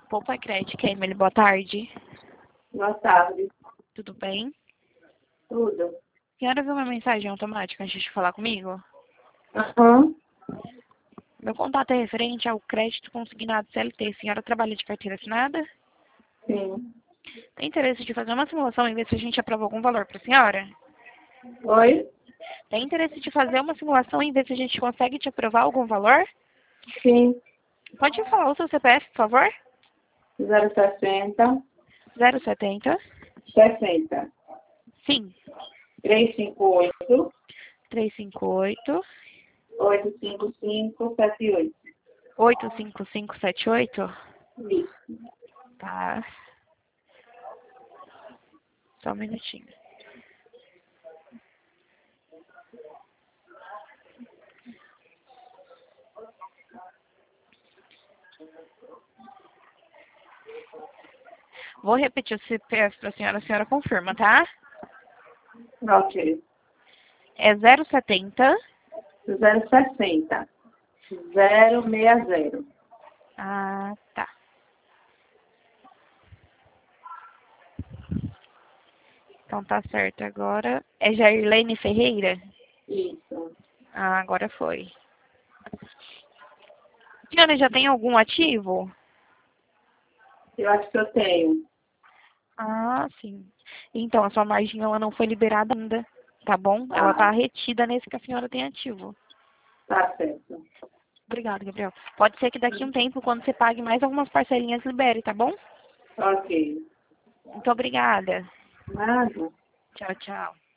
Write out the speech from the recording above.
Poupa Crédito, Emily, boa tarde. Boa tarde. Tudo bem? Tudo. A senhora viu uma mensagem automática antes de falar comigo? Aham. Meu contato é referente ao crédito consignado CLT. A senhora trabalha de carteira assinada? Sim. Tem interesse de fazer uma simulação e ver se a gente aprova algum valor para a senhora? Oi? Tem interesse de fazer uma simulação e ver se a gente consegue te aprovar algum valor? Sim. Pode falar o seu CPF, por favor? 060 070. 60 Sim. 358 358 85578. 85578. Isso. Tá. Só um minutinho. Vou repetir o CPF para a senhora confirma, tá? Ok. É 070. 060 060. Ah, tá. Então tá certo agora. É Jairlene Ferreira? Isso. Ah, agora foi. A senhora já tem algum ativo? Eu acho que eu tenho. Ah, sim. Então, a sua margem ela não foi liberada ainda, tá bom? Ela tá Ah, retida nesse que a senhora tem ativo. tá certo. Obrigada, Gabriel. Pode ser que daqui a um tempo, quando você pague mais algumas parcelinhas, libere, tá bom? Ok. Muito obrigada. Nada. Tchau, tchau.